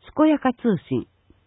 健やか通信。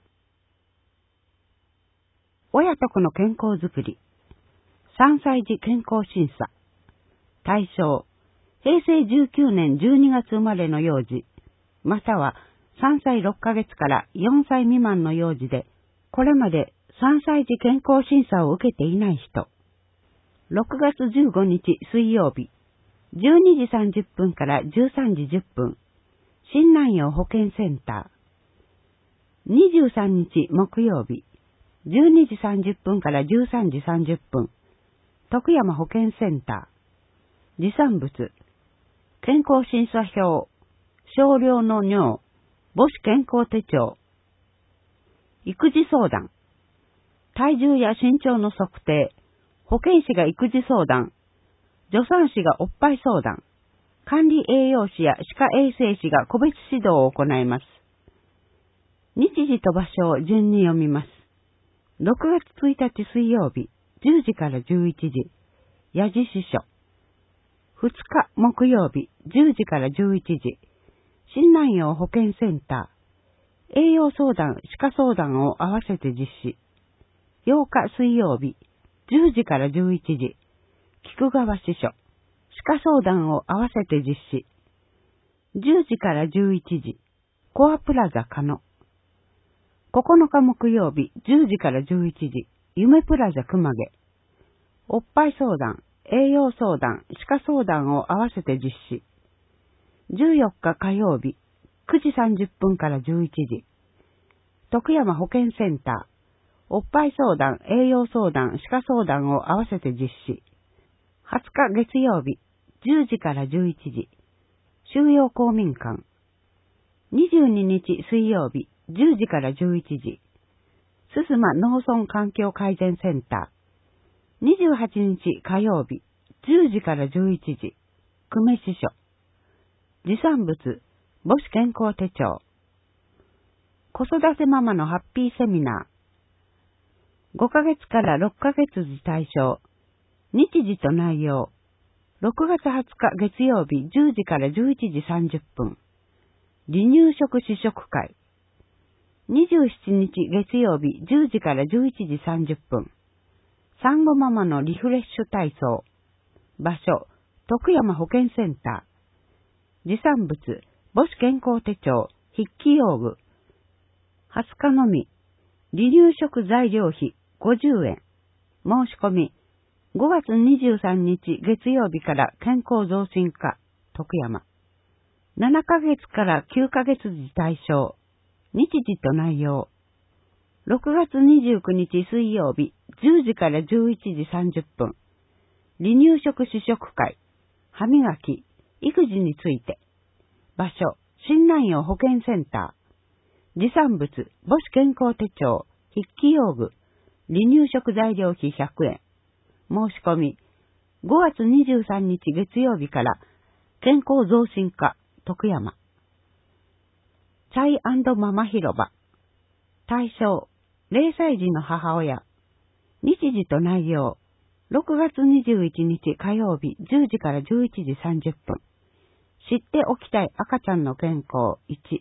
親と子の健康づくり。3歳児健康審査。対象、平成19年12月生まれの幼児、または3歳6ヶ月から4歳未満の幼児で、これまで3歳児健康審査を受けていない人。6月15日水曜日、12時30分から13時10分、新南陽保健センター。23日木曜日、12時30分から13時30分、徳山保健センター。持参物、健康審査票、少量の尿、母子健康手帳。育児相談、体重や身長の測定、保健師が育児相談、助産師がおっぱい相談、管理栄養士や歯科衛生士が個別指導を行います。日時と場所を順に読みます。6月1日水曜日、10時から11時、矢地支所。2日木曜日、10時から11時、新南陽保健センター。栄養相談、歯科相談を合わせて実施。8日水曜日、10時から11時、菊川支所。歯科相談を合わせて実施。10時から11時、コアプラザ可野。9日木曜日、10時から11時、夢プラザ熊毛。おっぱい相談、栄養相談、歯科相談を合わせて実施。14日火曜日、9時30分から11時、徳山保健センター。おっぱい相談、栄養相談、歯科相談を合わせて実施。20日月曜日、10時から11時、収容公民館。22日水曜日、10時から11時、すすま農村環境改善センター。28日火曜日、10時から11時、久米支所。持参物、母子健康手帳。子育てママのハッピーセミナー。5ヶ月から6ヶ月児対象。日時と内容。6月20日月曜日10時から11時30分。離乳食試食会。27日月曜日10時から11時30分。産後ママのリフレッシュ体操。場所、徳山保健センター。持参物、母子健康手帳、筆記用具。20日のみ、離乳食材料費50円。申し込み、5月23日月曜日から健康増進課、徳山。7ヶ月から9ヶ月時対象。日時と内容。6月29日水曜日、10時から11時30分。離乳食試食会。歯磨き、育児について。場所、新南陽保健センター。持参物、母子健康手帳、筆記用具。離乳食材料費100円。申し込み、5月23日月曜日から健康増進課、徳山。チャイ&ママ広場。対象、0歳児の母親。日時と内容。6月21日火曜日10時から11時30分。知っておきたい赤ちゃんの健康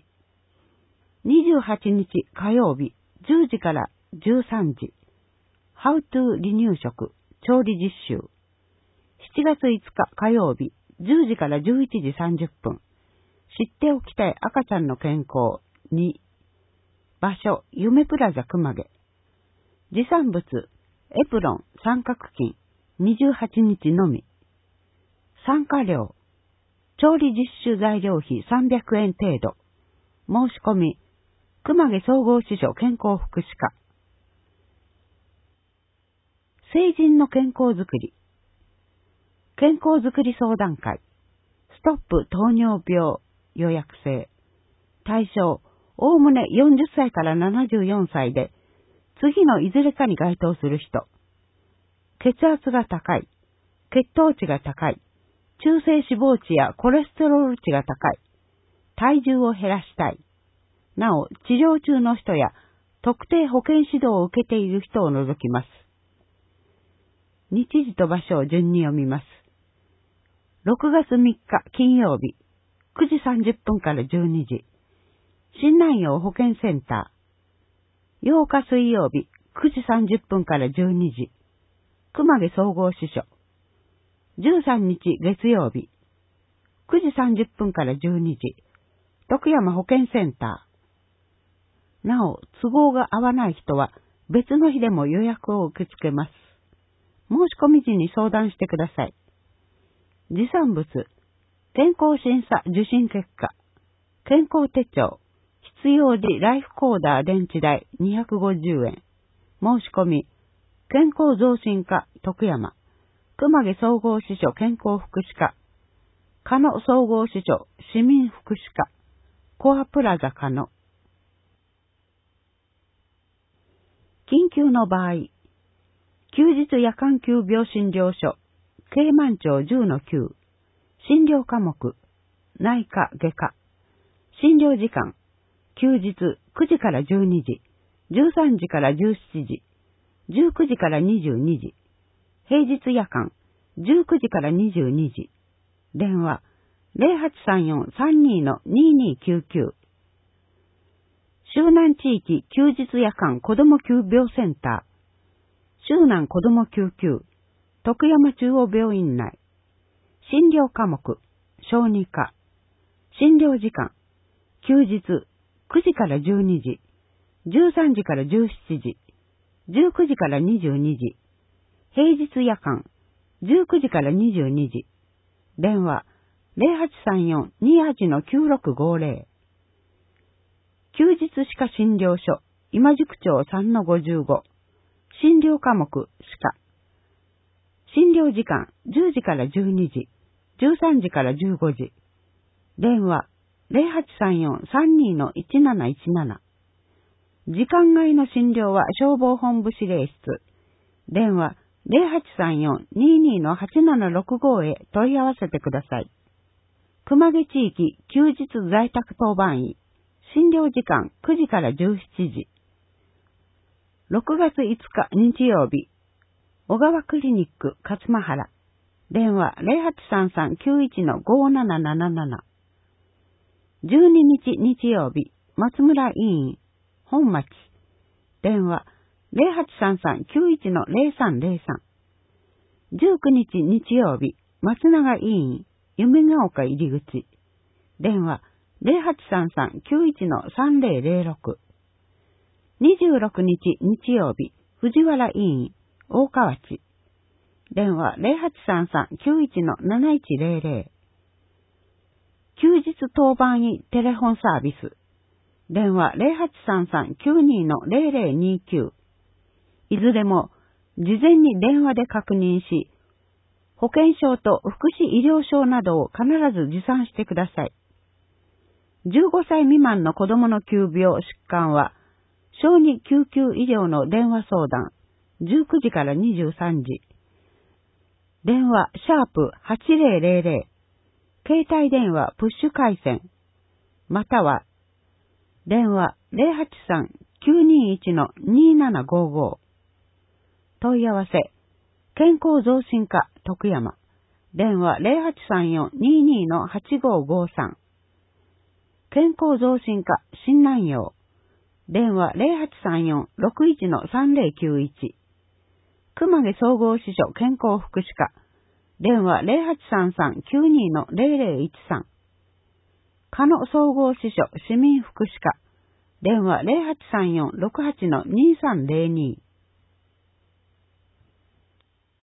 1。28日火曜日10時から13時。How to 離乳食調理実習。7月5日火曜日10時から11時30分。知っておきたい赤ちゃんの健康2。場所、夢プラザ熊毛。持参物、エプロン、三角巾、28日のみ。参加料、調理実習材料費300円程度。申し込み、熊毛総合支所健康福祉課。成人の健康づくり。健康づくり相談会。ストップ糖尿病予約制。対象、おおむね40歳から74歳で、次のいずれかに該当する人。血圧が高い、血糖値が高い、中性脂肪値やコレステロール値が高い、体重を減らしたい。なお、治療中の人や特定保健指導を受けている人を除きます。日時と場所を順に読みます。6月3日金曜日、9時30分から12時。 新南陽保健センター。8日水曜日9時30分から12時。熊毛総合支所。13日月曜日9時30分から12時。徳山保健センター。なお、都合が合わない人は別の日でも予約を受け付けます。申し込み時に相談してください。持参物、健康審査受診結果、健康手帳、必要時ライフコーダー電池代250円。申し込み、健康増進課徳山、熊毛総合支所健康福祉課、加野総合支所市民福祉課、コアプラザ加野。緊急の場合、休日夜間急病診療所、慶満町10-9、診療科目、内科外科、診療時間、休日9時から12時、13時から17時、19時から22時、平日夜間、19時から22時、電話、0834-32-2299、周南地域休日夜間子ども急病センター、周南子ども救急、徳山中央病院内、診療科目、小児科、診療時間、休日9時から12時、13時から17時、19時から22時、平日夜間、19時から22時、電話0834-28-9650、休日歯科診療所、今宿町3-55、診療科目、歯科。診療時間、10時から12時、13時から15時。電話、0834-32-1717。時間外の診療は消防本部指令室。電話、0834-22-8765へ問い合わせてください。熊毛地域休日在宅当番医。診療時間9時から17時。6月5日日曜日、小川クリニック勝間原。電話0833-91-5777。12日日曜日、松村医院、本町。電話0833-91-0303。19日日曜日、松永医院、夢ヶ丘入口。電話0833-91-3006。26日日曜日、藤原医院、大河内。電話0833-91-7100。休日当番医テレフォンサービス。電話0833-92-0029。いずれも、事前に電話で確認し、保険証と福祉医療証などを必ず持参してください。15歳未満の子供の急病、疾患は、小児救急医療の電話相談、19時から23時。電話、#8000。携帯電話、プッシュ回線。または、電話、083-921-2755。問い合わせ、健康増進課、徳山。電話、0834-22-8553。健康増進課、新南陽。電話0834-61-3091。熊毛総合支所健康福祉課。電話0833-92-0013。加野総合支所市民福祉課。電話0834-68-2302。